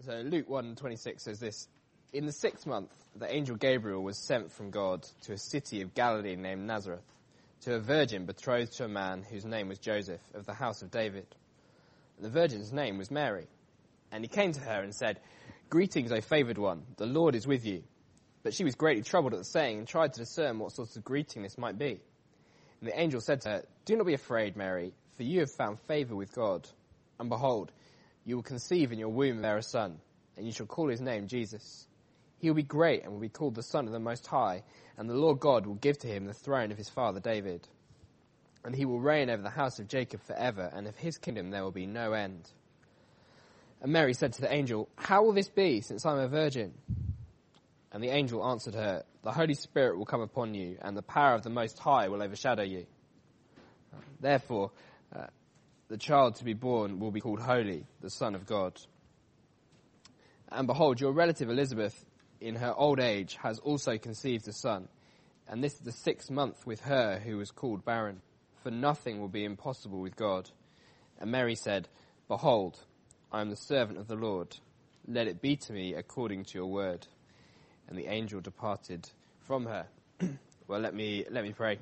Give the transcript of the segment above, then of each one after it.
So Luke 1:26 says this: "In the 6th month, the angel Gabriel was sent from God to a city of Galilee named Nazareth, to a virgin betrothed to a man whose name was Joseph, of the house of David. And the virgin's name was Mary. And he came to her and said, 'Greetings, O favoured one, the Lord is with you.' But she was greatly troubled at the saying and tried to discern what sort of greeting this might be. And the angel said to her, 'Do not be afraid, Mary, for you have found favour with God. And behold, you will conceive in your womb and bear a son, and you shall call his name Jesus. He will be great and will be called the Son of the Most High, and the Lord God will give to him the throne of his father David. And he will reign over the house of Jacob forever, and of his kingdom there will be no end.' And Mary said to the angel, 'How will this be, since I am a virgin?' And the angel answered her, 'The Holy Spirit will come upon you, and the power of the Most High will overshadow you. Therefore, the child to be born will be called Holy, the Son of God. And behold, your relative Elizabeth, in her old age, has also conceived a son, and this is the 6th month with her who was called barren. For nothing will be impossible with God.' And Mary said, 'Behold, I am the servant of the Lord. Let it be to me according to your word.' And the angel departed from her." Well, let me pray.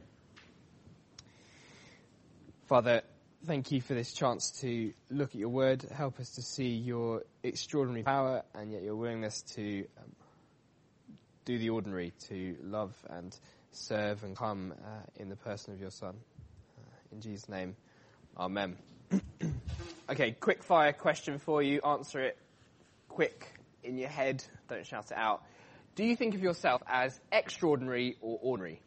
Father, thank you for this chance to look at your word. Help us to see your extraordinary power and yet your willingness to do the ordinary, to love and serve and come in the person of your Son. In Jesus' name, amen. Okay, quick fire question for you. Answer it quick in your head. Don't shout it out. Do you think of yourself as extraordinary or ordinary?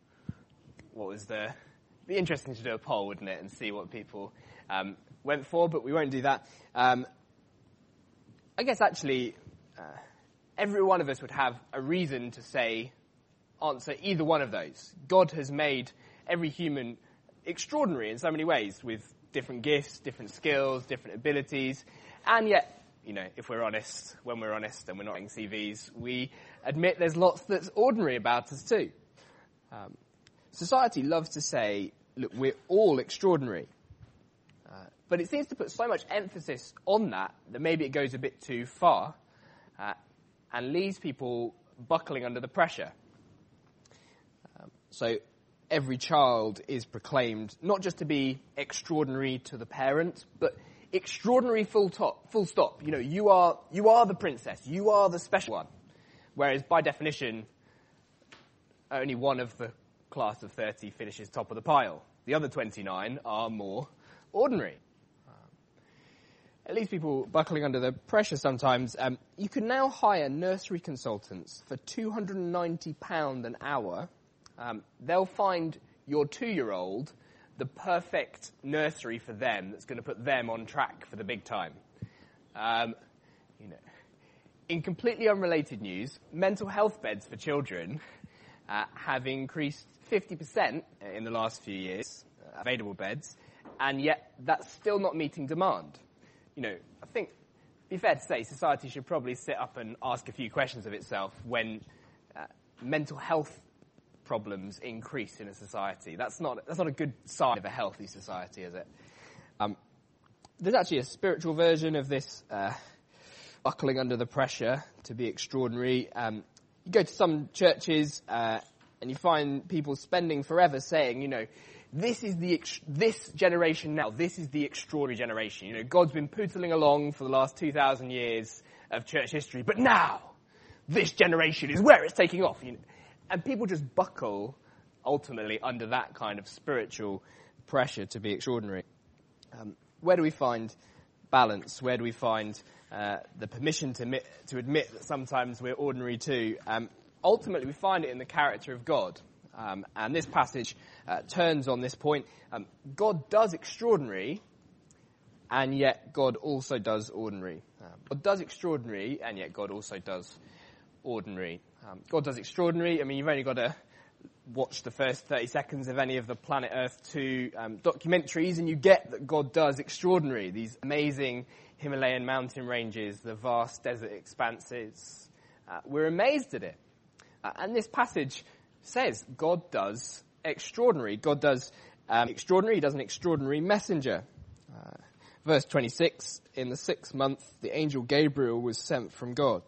Be interesting to do a poll, wouldn't it, and see what people went for, but we won't do that. I guess actually every one of us would have a reason to answer either one of those. God has made every human extraordinary in so many ways, with different gifts, different skills, different abilities, and yet, if we're honest, when we're honest and we're not writing CVs, we admit there's lots that's ordinary about us too. Society loves to say, look, we're all extraordinary. But it seems to put so much emphasis on that maybe it goes a bit too far and leaves people buckling under the pressure. So every child is proclaimed not just to be extraordinary to the parent, but extraordinary full stop. You are the princess. You are the special one. Whereas by definition, only one of the class of 30 finishes top of the pile. The other 29 are more ordinary. It leaves people buckling under the pressure sometimes. You can now hire nursery consultants for £290 an hour. They'll find your 2-year-old the perfect nursery for them that's going to put them on track for the big time. In completely unrelated news, mental health beds for children have increased 50% in the last few years, available beds, and yet that's still not meeting demand. I think it'd be fair to say society should probably sit up and ask a few questions of itself when mental health problems increase in a society. That's not a good sign of a healthy society, is it? There's actually a spiritual version of this buckling under the pressure to be extraordinary. You go to some churches and you find people spending forever saying, this generation now, this is the extraordinary generation. God's been pootling along for the last 2,000 years of church history, but now this generation is where it's taking off. And people just buckle, ultimately, under that kind of spiritual pressure to be extraordinary. Where do we find balance? Where do we find the permission to admit that sometimes we're ordinary too? Ultimately, we find it in the character of God. And this passage turns on this point. God does extraordinary, and yet God also does ordinary. God does extraordinary, and yet God also does ordinary. God does extraordinary. You've only got to watch the first 30 seconds of any of the Planet Earth 2 documentaries, and you get that God does extraordinary. These amazing Himalayan mountain ranges, the vast desert expanses. We're amazed at it. And this passage says God does extraordinary. God does extraordinary. He does an extraordinary messenger. Verse 26, in the 6th month, the angel Gabriel was sent from God.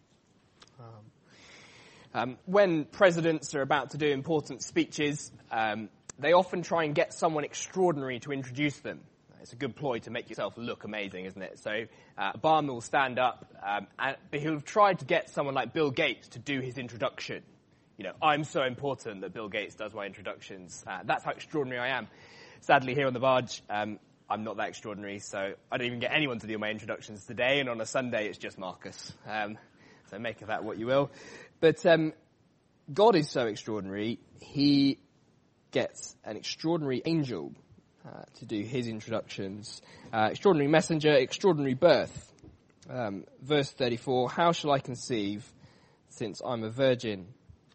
When presidents are about to do important speeches, they often try and get someone extraordinary to introduce them. It's a good ploy to make yourself look amazing, isn't it? So Obama will stand up, but he'll have tried to get someone like Bill Gates to do his introduction. You know, I'm so important that Bill Gates does my introductions. That's how extraordinary I am. Sadly, here on the barge, I'm not that extraordinary, so I don't even get anyone to do my introductions today, and on a Sunday it's just Marcus. So make of that what you will. But God is so extraordinary, he gets an extraordinary angel to do his introductions. Extraordinary messenger, extraordinary birth. Verse 34, how shall I conceive since I'm a virgin?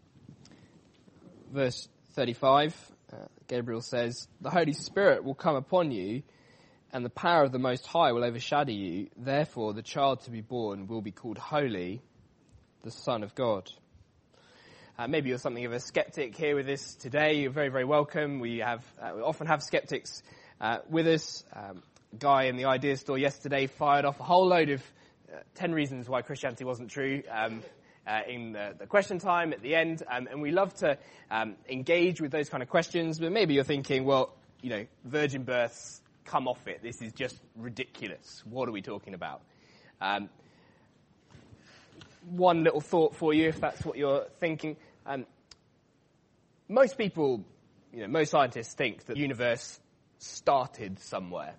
Verse 35, Gabriel says, the Holy Spirit will come upon you, and the power of the Most High will overshadow you. Therefore, the child to be born will be called Holy, the Son of God. Maybe you're something of a skeptic here with us today. You're very, very welcome. We often have skeptics with us. Guy in the idea store yesterday fired off a whole load of 10 reasons why Christianity wasn't true in the question time at the end. And we love to engage with those kind of questions. But maybe you're thinking, well, you know, virgin births, come off it. This is just ridiculous. What are we talking about? One little thought for you, if that's what you're thinking. Most people, you know, most scientists think that the universe started somewhere.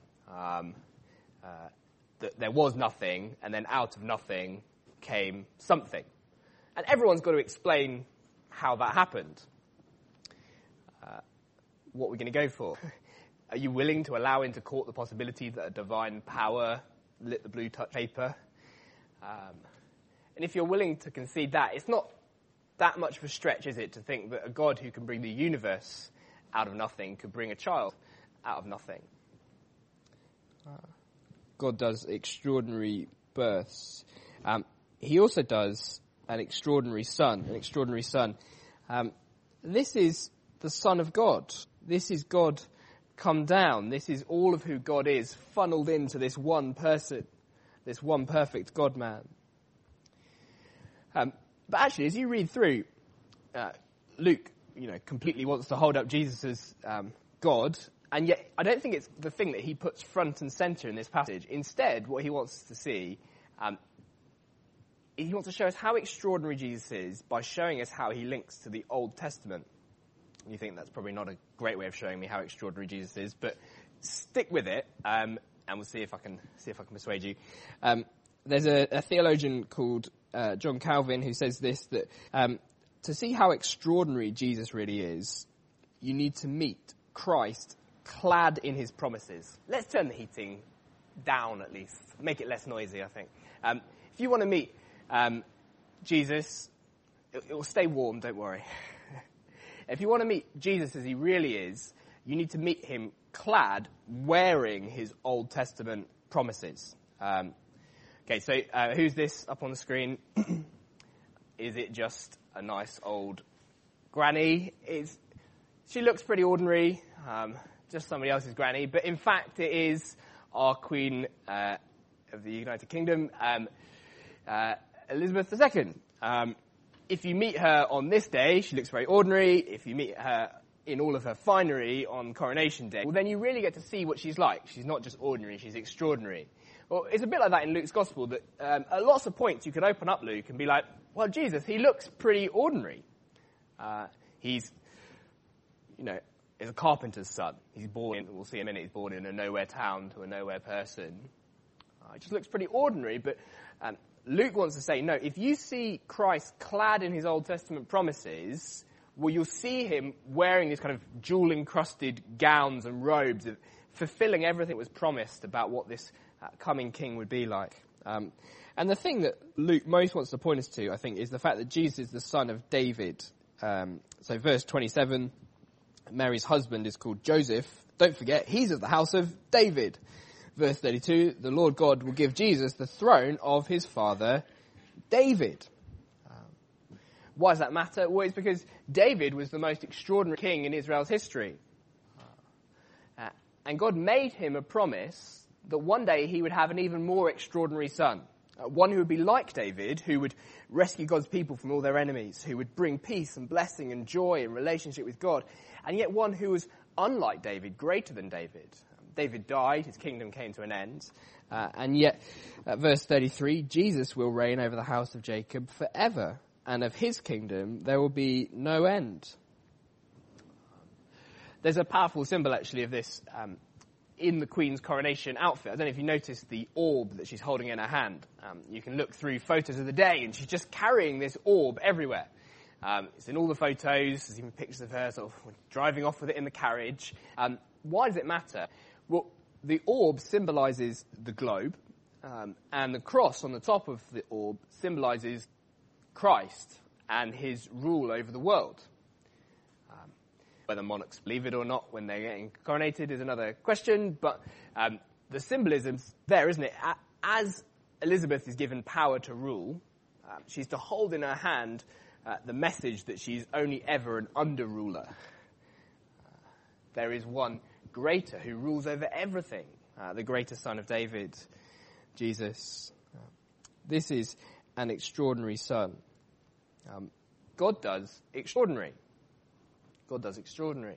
That there was nothing, and then out of nothing came something. And everyone's got to explain how that happened. What we're going to go for. Are you willing to allow into court the possibility that a divine power lit the blue touch paper? And if you're willing to concede that, it's not that much of a stretch, is it, to think that a God who can bring the universe out of nothing could bring a child out of nothing? God does extraordinary births. He also does an extraordinary son. This is the Son of God. This is God come down. This is all of who God is, funneled into this one person, this one perfect God-man. But actually, as you read through, Luke, you know, completely wants to hold up Jesus as God, and yet I don't think it's the thing that he puts front and center in this passage. Instead, what he wants to see, he wants to show us how extraordinary Jesus is by showing us how he links to the Old Testament. You think that's probably not a great way of showing me how extraordinary Jesus is, but stick with it, and we'll see if I can persuade you. There's a theologian called John Calvin who says this, that to see how extraordinary Jesus really is, you need to meet Christ clad in his promises. Let's turn the heating down at least, make it less noisy, I think. If you want to meet Jesus, it will stay warm, don't worry. If you want to meet Jesus as he really is, you need to meet him clad, wearing his Old Testament promises. Okay, so who's this up on the screen? Is it just a nice old granny? She looks pretty ordinary, just somebody else's granny, but in fact it is our Queen of the United Kingdom, Elizabeth II. If you meet her on this day, she looks very ordinary. If you meet her in all of her finery on Coronation Day, well, then you really get to see what she's like. She's not just ordinary, she's extraordinary. Well, it's a bit like that in Luke's Gospel, that at lots of points you could open up Luke and be like, well, Jesus, he looks pretty ordinary. He's, you know, is a carpenter's son. He's born, we'll see in a minute, he's born in a nowhere town to a nowhere person. He just looks pretty ordinary, but Luke wants to say, no, if you see Christ clad in his Old Testament promises, well, you'll see him wearing these kind of jewel-encrusted gowns and robes, of fulfilling everything that was promised about what this coming king would be like. And the thing that Luke most wants to point us to, I think, is the fact that Jesus is the son of David. So verse 27, Mary's husband is called Joseph. Don't forget, he's of the house of David. Verse 32, the Lord God will give Jesus the throne of his father, David. Why does that matter? Well, it's because David was the most extraordinary king in Israel's history. And God made him a promise that one day he would have an even more extraordinary son. One who would be like David, who would rescue God's people from all their enemies, who would bring peace and blessing and joy and relationship with God, and yet one who was unlike David, greater than David. David died, his kingdom came to an end, and yet, verse 33, Jesus will reign over the house of Jacob forever, and of his kingdom there will be no end. There's a powerful symbol, actually, of this in the Queen's coronation outfit. I don't know if you noticed the orb that she's holding in her hand. You can look through photos of the day, and she's just carrying this orb everywhere. It's in all the photos. There's even pictures of her sort of driving off with it in the carriage. Why does it matter? Well, the orb symbolises the globe, and the cross on the top of the orb symbolises Christ and his rule over the world. Whether monarchs believe it or not when they're getting coronated is another question, but the symbolism's there, isn't it? As Elizabeth is given power to rule, she's to hold in her hand the message that she's only ever an under-ruler. There is one greater who rules over everything, the greater Son of David, Jesus. This is an extraordinary Son. God does extraordinary. God does extraordinary.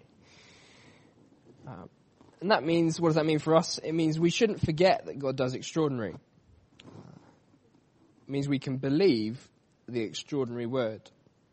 And that means, what does that mean for us? It means we shouldn't forget that God does extraordinary. It means we can believe the extraordinary word.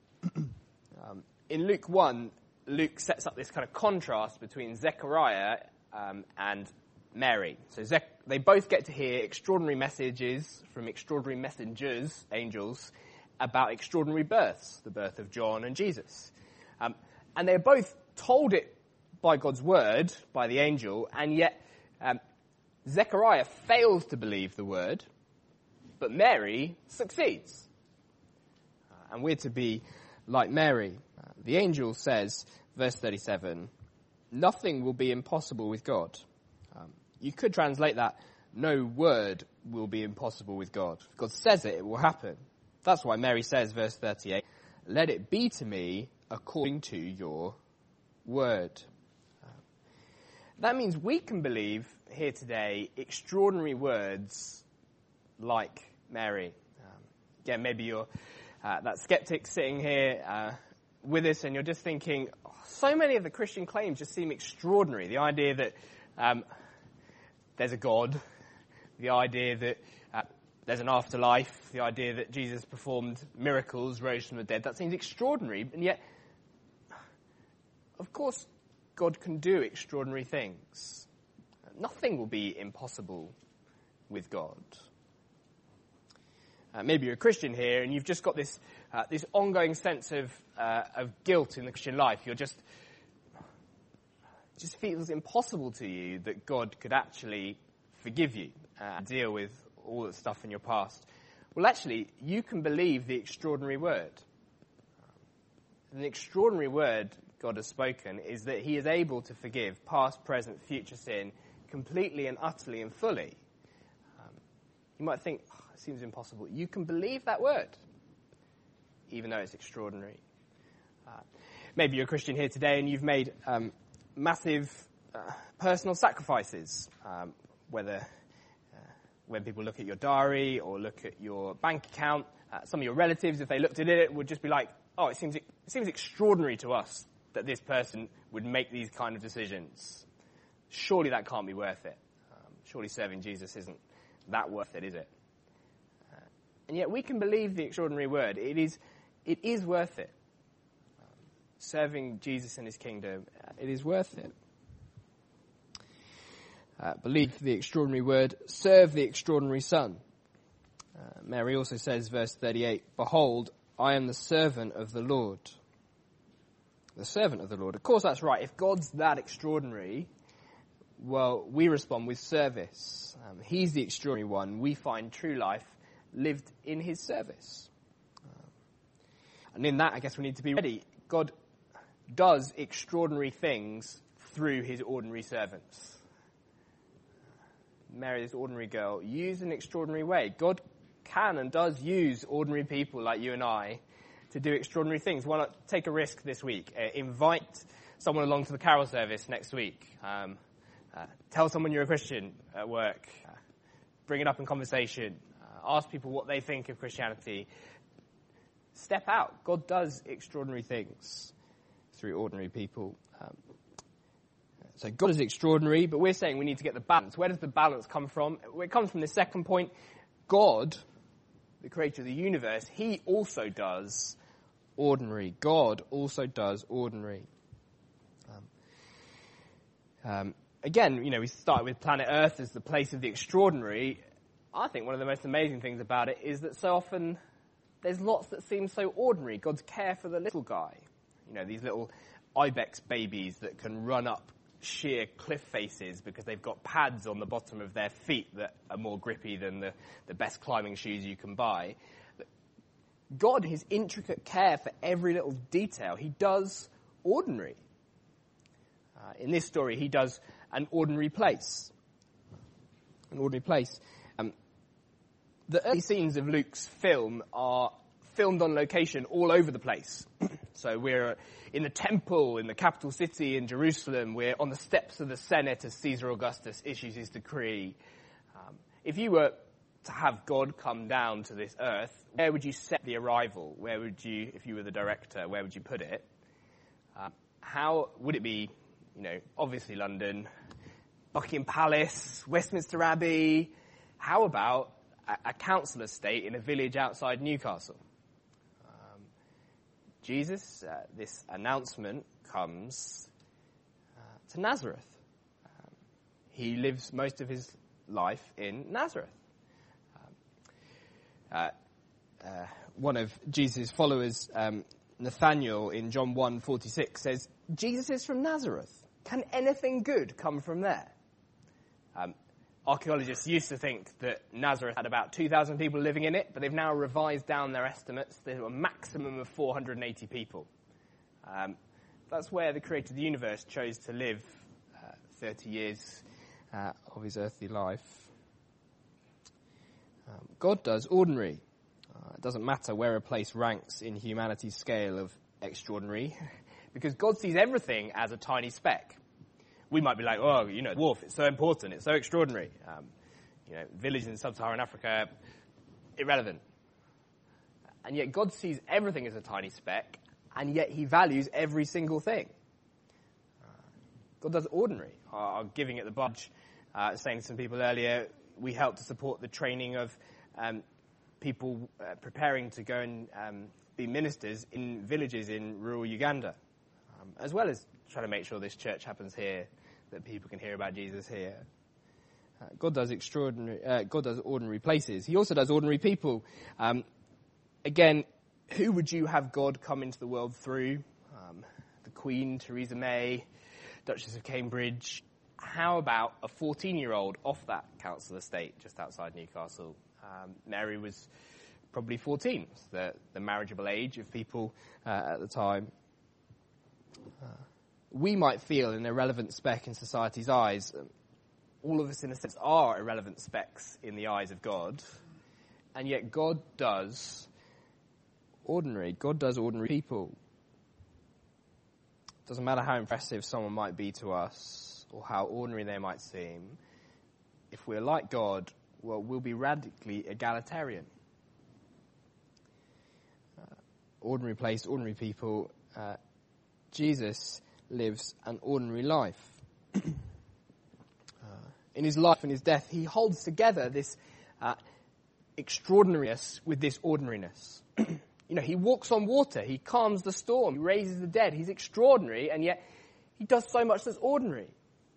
In Luke 1, Luke sets up this kind of contrast between Zechariah and Mary. So they both get to hear extraordinary messages from extraordinary messengers, angels, about extraordinary births, the birth of John and Jesus. And they're both told it by God's word, by the angel, and yet Zechariah fails to believe the word, but Mary succeeds. And we're to be like Mary. The angel says, verse 37, nothing will be impossible with God. You could translate that, no word will be impossible with God. If God says it, it will happen. That's why Mary says, verse 38, let it be to me according to your word. That means we can believe here today extraordinary words like Mary. Again, maybe you're that skeptic sitting here with us and you're just thinking, oh, so many of the Christian claims just seem extraordinary. The idea that there's a God, the idea that there's an afterlife, the idea that Jesus performed miracles, rose from the dead, that seems extraordinary, and yet of course, God can do extraordinary things. Nothing will be impossible with God. Maybe you're a Christian here and you've just got this ongoing sense of guilt in the Christian life. It just feels impossible to you that God could actually forgive you and deal with all the stuff in your past. Well, actually, you can believe the extraordinary word. An extraordinary word God has spoken is that he is able to forgive past, present, future sin completely and utterly and fully. You might think, oh, it seems impossible. You can believe that word, even though it's extraordinary. Maybe you're a Christian here today and you've made massive personal sacrifices, whether when people look at your diary or look at your bank account. Some of your relatives, if they looked at it, would just be like, oh, it seems extraordinary to us that this person would make these kind of decisions. Surely that can't be worth it. Surely serving Jesus isn't that worth it, is it? And yet we can believe the extraordinary word. It is worth it. Serving Jesus and his kingdom, it is worth it. Believe the extraordinary word, serve the extraordinary Son. Mary also says, verse 38, behold, I am the servant of the Lord. The servant of the Lord. Of course, that's right. If God's that extraordinary, well, we respond with service. He's the extraordinary one. We find true life lived in his service. And in that, I guess we need to be ready. God does extraordinary things through his ordinary servants. Mary, this ordinary girl, used in an extraordinary way. God can and does use ordinary people like you and I to do extraordinary things. Why not take a risk this week? Invite someone along to the carol service next week. Tell someone you're a Christian at work. Bring it up in conversation. Ask people what they think of Christianity. Step out. God does extraordinary things through ordinary people. So God is extraordinary, but we're saying we need to get the balance. Where does the balance come from? Well, it comes from the second point. God, the creator of the universe, he also does ordinary. God also does ordinary. Again, we started with planet Earth as the place of the extraordinary. I think one of the most amazing things about it is that so often there's lots that seem so ordinary. God's care for the little guy. These little ibex babies that can run up sheer cliff faces because they've got pads on the bottom of their feet that are more grippy than the best climbing shoes you can buy. God, his intricate care for every little detail, he does ordinary. In this story, he does an ordinary place. An ordinary place. The early scenes of Luke's film are filmed on location all over the place. So we're in the temple in the capital city in Jerusalem. We're on the steps of the Senate as Caesar Augustus issues his decree. If you were to have God come down to this earth, where would you set the arrival? Where would you, if you were the director, where would you put it? How would it be, obviously London, Buckingham Palace, Westminster Abbey? How about a council estate in a village outside Newcastle? Jesus, this announcement comes to Nazareth. He lives most of his life in Nazareth. One of Jesus' followers, Nathaniel, in John 1:46 says, Jesus is from Nazareth. Can anything good come from there? Archaeologists used to think that Nazareth had about 2,000 people living in it, but they've now revised down their estimates. There's a maximum of 480 people. That's where the creator of the universe chose to live 30 years of his earthly life. God does ordinary. It doesn't matter where a place ranks in humanity's scale of extraordinary, because God sees everything as a tiny speck. We might be like, Wharf, it's so important, it's so extraordinary. Villages in sub-Saharan Africa, irrelevant. And yet God sees everything as a tiny speck, and yet he values every single thing. God does ordinary. Giving it the budge, saying to some people earlier, we help to support the training of people preparing to go and be ministers in villages in rural Uganda, as well as trying to make sure this church happens here, that people can hear about Jesus here. God does ordinary places. He also does ordinary people. Again, who would you have God come into the world through? The Queen, Theresa May, Duchess of Cambridge. How about a 14-year-old off that council estate just outside Newcastle? Mary was probably 14, the marriageable age of people at the time. We might feel an irrelevant speck in society's eyes. All of us, in a sense, are irrelevant specks in the eyes of God. And yet God does ordinary. God does ordinary people. Doesn't matter how impressive someone might be to us or how ordinary they might seem. If we're like God, we'll be radically egalitarian. Ordinary place, ordinary people. Jesus lives an ordinary life. In his life and his death, he holds together this extraordinariness with this ordinariness. He walks on water, he calms the storm, he raises the dead. He's extraordinary, and yet he does so much that's ordinary.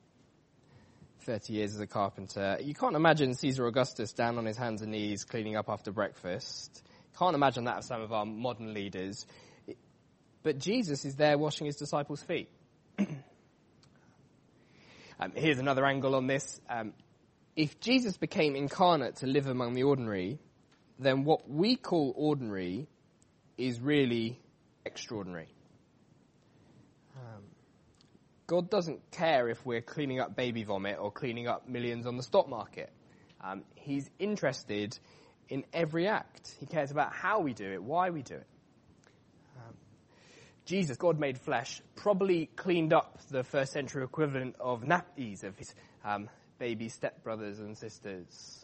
30 years as a carpenter. You can't imagine Caesar Augustus down on his hands and knees cleaning up after breakfast. Can't imagine that of some of our modern leaders. But Jesus is there washing his disciples' feet. Here's another angle on this. If Jesus became incarnate to live among the ordinary, then what we call ordinary is really extraordinary. God doesn't care if we're cleaning up baby vomit or cleaning up millions on the stock market. He's interested in every act. He cares about how we do it, why we do it. Jesus, God made flesh, probably cleaned up the first century equivalent of nappies of his baby stepbrothers and sisters.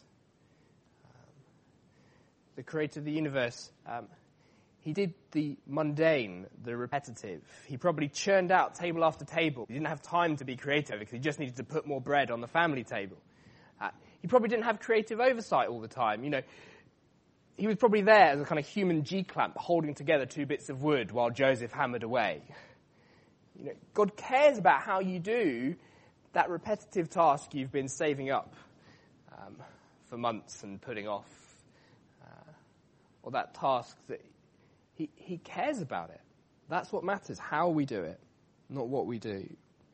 The creator of the universe, he did the mundane, the repetitive. He probably churned out table after table. He didn't have time to be creative because he just needed to put more bread on the family table. He probably didn't have creative oversight all the time. He was probably there as a kind of human G-clamp holding together two bits of wood while Joseph hammered away. God cares about how you do that repetitive task you've been saving up for months and putting off. Or that task that he cares about it. That's what matters, how we do it, not what we do.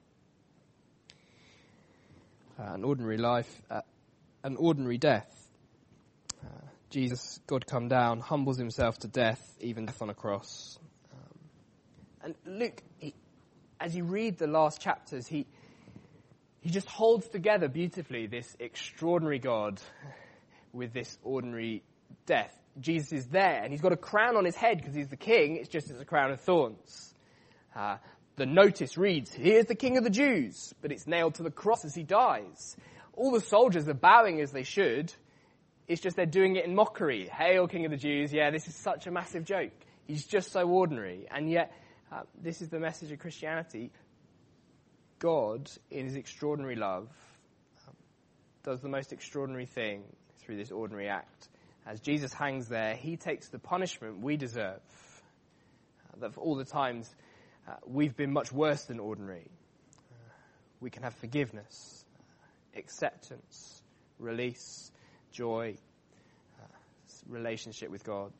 An ordinary life, an ordinary death. Jesus, God come down, humbles himself to death, even death on a cross. And Luke, as you read the last chapters, he just holds together beautifully this extraordinary God with this ordinary death. Jesus is there, and he's got a crown on his head because he's the king. It's just as a crown of thorns. The notice reads, "Here's the King of the Jews," but it's nailed to the cross as he dies. All the soldiers are bowing as they should. It's just they're doing it in mockery. "Hail, King of the Jews." Yeah, this is such a massive joke. He's just so ordinary. And yet, this is the message of Christianity. God, in his extraordinary love, does the most extraordinary thing through this ordinary act. As Jesus hangs there, he takes the punishment we deserve. That for all the times we've been much worse than ordinary. We can have forgiveness, acceptance, release, joy, relationship with God.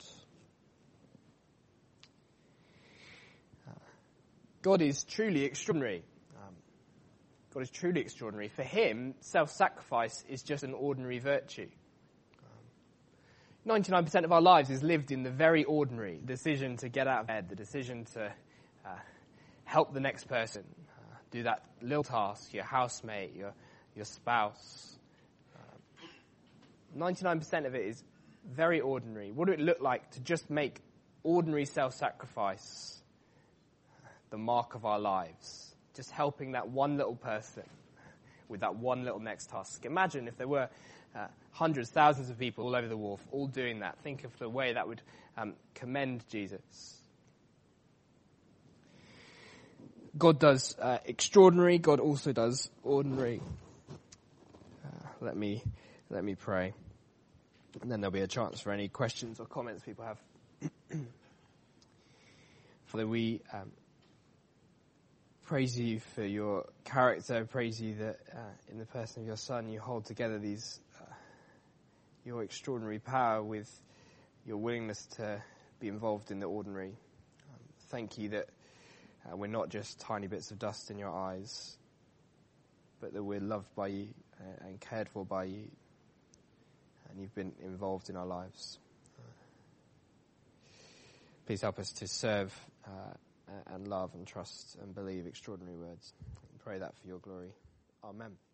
God is truly extraordinary. God is truly extraordinary. For him, self-sacrifice is just an ordinary virtue. 99% of our lives is lived in the very ordinary. The decision to get out of bed, the decision to help the next person, do that little task, your housemate, your spouse. 99% of it is very ordinary. What would it look like to just make ordinary self-sacrifice the mark of our lives? Just helping that one little person with that one little next task. Imagine if there were hundreds, thousands of people all over the wharf all doing that. Think of the way that would commend Jesus. God does extraordinary. God also does ordinary. Let me pray. And then there'll be a chance for any questions or comments people have. Father, we praise you for your character. Praise you that in the person of your Son you hold together these your extraordinary power with your willingness to be involved in the ordinary. Thank you that we're not just tiny bits of dust in your eyes, but that we're loved by you and cared for by you. And you've been involved in our lives. Please help us to serve and love and trust and believe extraordinary words. I pray that for your glory. Amen.